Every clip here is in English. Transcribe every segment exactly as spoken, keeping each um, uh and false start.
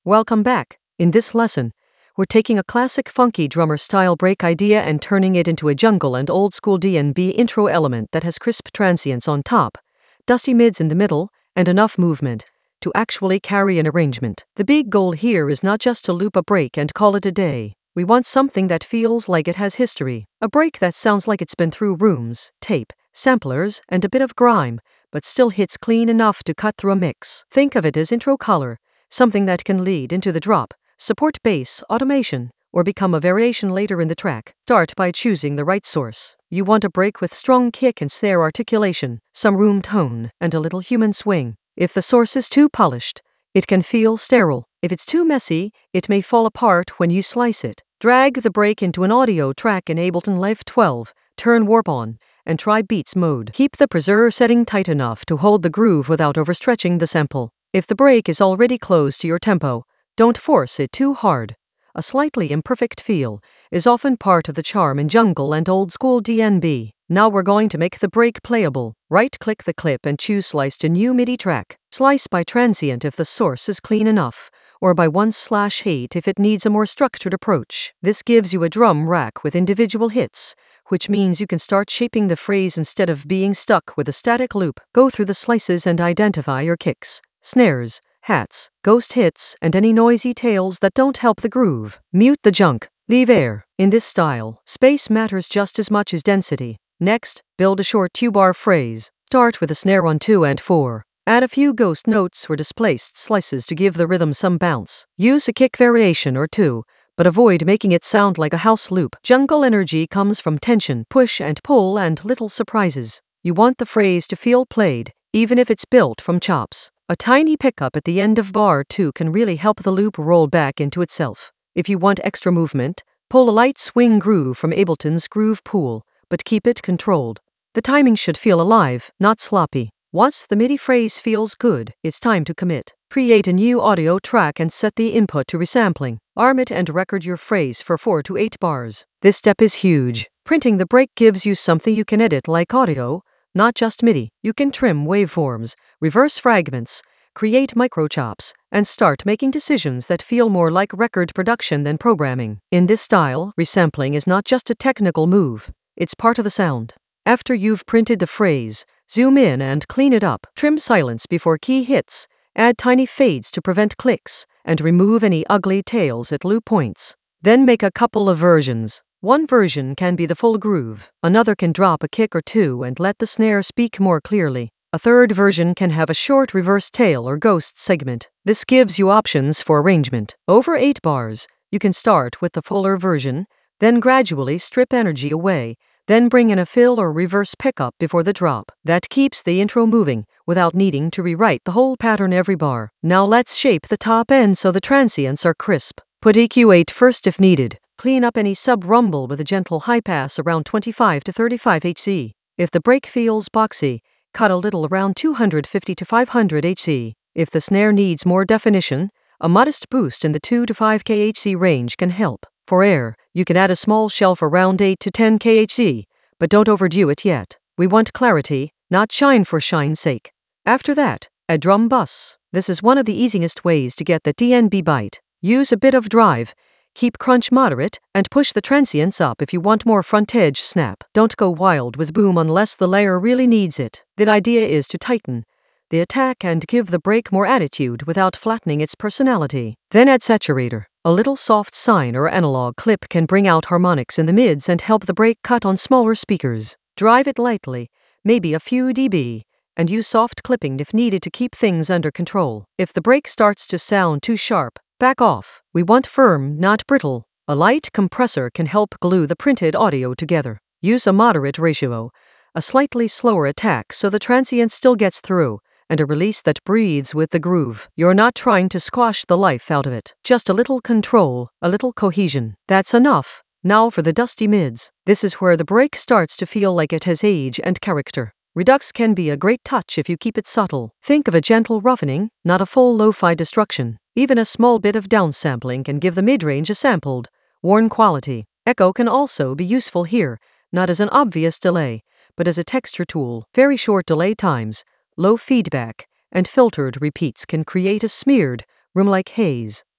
Welcome back. In this lesson, we're taking a classic funky drummer style break idea and turning it into a jungle and old school D and B intro element that has crisp transients on top, dusty mids in the middle, and enough movement to actually carry an arrangement. The big goal here is not just to loop a break and call it a day. We want something that feels like it has history. A break that sounds like it's been through rooms, tape, samplers, and a bit of grime, but still hits clean enough to cut through a mix. Think of it as intro color, something that can lead into the drop, support bass, automation, or become a variation later in the track. Start by choosing the right source. You want a break with strong kick and snare articulation, some room tone, and a little human swing. If the source is too polished, it can feel sterile. If it's too messy, it may fall apart when you slice it. Drag the break into an audio track in Ableton Live twelve, turn warp on, and try beats mode. Keep the preserve setting tight enough to hold the groove without overstretching the sample. If the break is already close to your tempo, don't force it too hard. A slightly imperfect feel is often part of the charm in jungle and old school D and B. Now we're going to make the break playable. Right-click the clip and choose Slice to New MIDI Track. Slice by transient if the source is clean enough, or by one slash eight if it needs a more structured approach. This gives you a drum rack with individual hits, which means you can start shaping the phrase instead of being stuck with a static loop. Go through the slices and identify your kicks, snares, hats, ghost hits, and any noisy tails that don't help the groove. Mute the junk. Leave air. In this style, space matters just as much as density. Next, build a short two-bar phrase. Start with a snare on two and four. Add a few ghost notes or displaced slices to give the rhythm some bounce. Use a kick variation or two, but avoid making it sound like a house loop. Jungle energy comes from tension, push and pull, and little surprises. You want the phrase to feel played, even if it's built from chops. A tiny pickup at the end of bar two can really help the loop roll back into itself. If you want extra movement, pull a light swing groove from Ableton's Groove Pool, but keep it controlled. The timing should feel alive, not sloppy. Once the MIDI phrase feels good, it's time to commit. Create a new audio track and set the input to resampling. Arm it and record your phrase for four to eight bars. This step is huge. Printing the break gives you something you can edit like audio, not just MIDI. You can trim waveforms, reverse fragments, create microchops, and start making decisions that feel more like record production than programming. In this style, resampling is not just a technical move, it's part of the sound. After you've printed the phrase, zoom in and clean it up. Trim silence before key hits, add tiny fades to prevent clicks, and remove any ugly tails at loop points. Then make a couple of versions. One version can be the full groove. Another can drop a kick or two and let the snare speak more clearly. A third version can have a short reverse tail or ghost segment. This gives you options for arrangement. Over eight bars, you can start with the fuller version, then gradually strip energy away, then bring in a fill or reverse pickup before the drop. That keeps the intro moving without needing to rewrite the whole pattern every bar. Now let's shape the top end so the transients are crisp. Put E Q eight first if needed. Clean up any sub-rumble with a gentle high pass around twenty-five to thirty-five hertz. If the break feels boxy, cut a little around two hundred fifty to five hundred hertz. If the snare needs more definition, a modest boost in the two to five kilohertz range can help. For air, you can add a small shelf around eight to ten kilohertz, but don't overdo it yet. We want clarity, not shine for shine's sake. After that, a drum bus. This is one of the easiest ways to get the D and B bite. Use a bit of drive, keep crunch moderate, and push the transients up if you want more front edge snap. Don't go wild with boom unless the layer really needs it. The idea is to tighten the attack and give the break more attitude without flattening its personality. Then add saturator. A little soft sine or analog clip can bring out harmonics in the mids and help the break cut on smaller speakers. Drive it lightly, maybe a few dB, and use soft clipping if needed to keep things under control. If the break starts to sound too sharp, back off. We want firm, not brittle. A light compressor can help glue the printed audio together. Use a moderate ratio, a slightly slower attack so the transient still gets through, and a release that breathes with the groove. You're not trying to squash the life out of it. Just a little control, a little cohesion. That's enough. Now for the dusty mids. This is where the break starts to feel like it has age and character. Redux can be a great touch if you keep it subtle. Think of a gentle roughening, not a full lo-fi destruction. Even a small bit of downsampling can give the mid-range a sampled, worn quality. Echo can also be useful here, not as an obvious delay, but as a texture tool. Very short delay times, low feedback, and filtered repeats can create a smeared, room-like haze.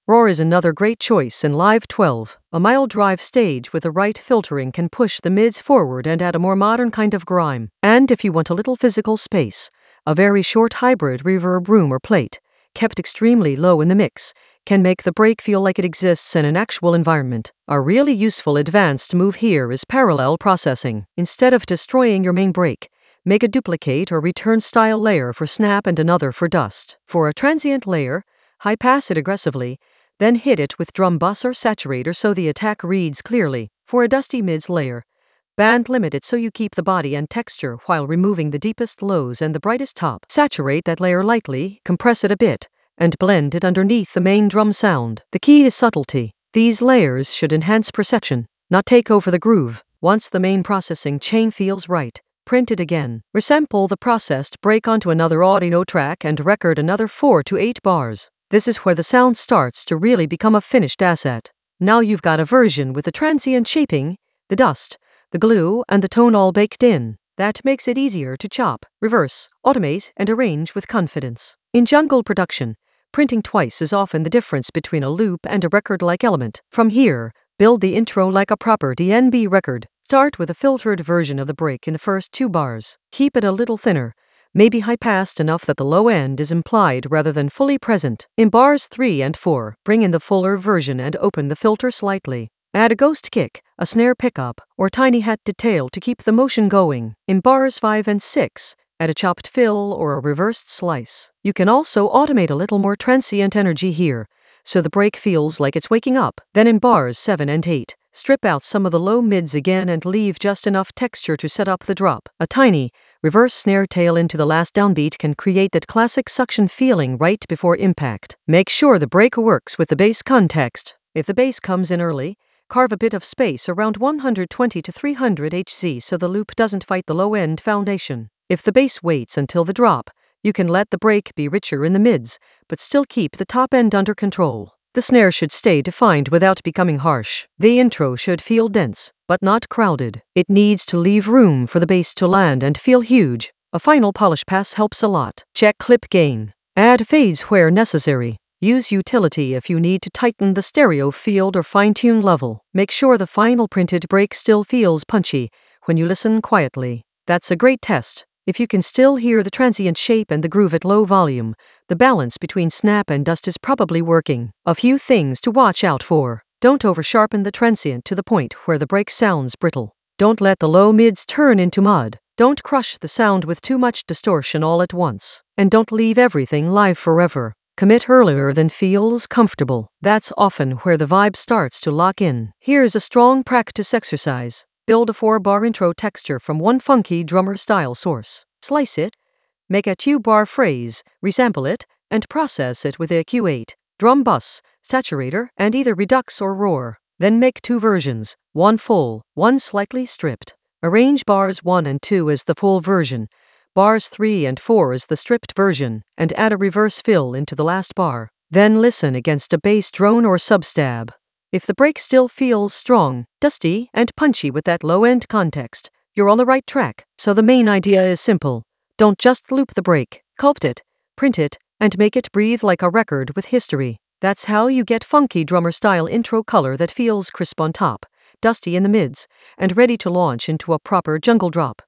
Roar is another great choice in Live twelve. A mild drive stage with the right filtering can push the mids forward and add a more modern kind of grime. And if you want a little physical space, a very short hybrid reverb room or plate, kept extremely low in the mix, can make the break feel like it exists in an actual environment. A really useful advanced move here is parallel processing. Instead of destroying your main break, make a duplicate or return style layer for snap and another for dust. For a transient layer, high pass it aggressively, then hit it with drum bus or saturator so the attack reads clearly. For a dusty mids layer, band limit it so you keep the body and texture while removing the deepest lows and the brightest top. Saturate that layer lightly, compress it a bit, and blend it underneath the main drum sound. The key is subtlety. These layers should enhance perception, not take over the groove. Once the main processing chain feels right, print it again. Resample the processed break onto another audio track and record another four to eight bars. This is where the sound starts to really become a finished asset. Now you've got a version with the transient shaping, the dust, the glue, and the tone all baked in. That makes it easier to chop, reverse, automate, and arrange with confidence. In jungle production, printing twice is often the difference between a loop and a record-like element. From here, build the intro like a proper D N B record. Start with a filtered version of the break in the first two bars. Keep it a little thinner, maybe high-passed enough that the low end is implied rather than fully present. In bars three and four, bring in the fuller version and open the filter slightly. Add a ghost kick, a snare pickup, or tiny hat detail to keep the motion going. In bars five and six, add a chopped fill or a reversed slice. You can also automate a little more transient energy here, so the break feels like it's waking up. Then in bars seven and eight, strip out some of the low mids again and leave just enough texture to set up the drop. A tiny, reverse snare tail into the last downbeat can create that classic suction feeling right before impact. Make sure the break works with the bass context. If the bass comes in early, carve a bit of space around one twenty to three hundred hertz so the loop doesn't fight the low-end foundation. If the bass waits until the drop, you can let the break be richer in the mids, but still keep the top end under control. The snare should stay defined without becoming harsh. The intro should feel dense, but not crowded. It needs to leave room for the bass to land and feel huge. A final polish pass helps a lot. Check clip gain. Add fades where necessary. Use utility if you need to tighten the stereo field or fine-tune level. Make sure the final printed break still feels punchy when you listen quietly. That's a great test. If you can still hear the transient shape and the groove at low volume, the balance between snap and dust is probably working. A few things to watch out for. Don't over-sharpen the transient to the point where the break sounds brittle. Don't let the low mids turn into mud. Don't crush the sound with too much distortion all at once. And don't leave everything live forever. Commit earlier than feels comfortable. That's often where the vibe starts to lock in. Here's a strong practice exercise. Build a four-bar intro texture from one funky drummer style source. Slice it, make a two-bar phrase, resample it, and process it with a Q eight, drum bus, saturator, and either Redux or Roar. Then make two versions, one full, one slightly stripped. Arrange bars one and two as the full version, bars three and four as the stripped version, and add a reverse fill into the last bar. Then listen against a bass drone or substab. If the break still feels strong, dusty, and punchy with that low-end context, you're on the right track. So the main idea is simple. Don't just loop the break, sculpt it, print it, and make it breathe like a record with history. That's how you get funky drummer-style intro color that feels crisp on top, dusty in the mids, and ready to launch into a proper jungle drop.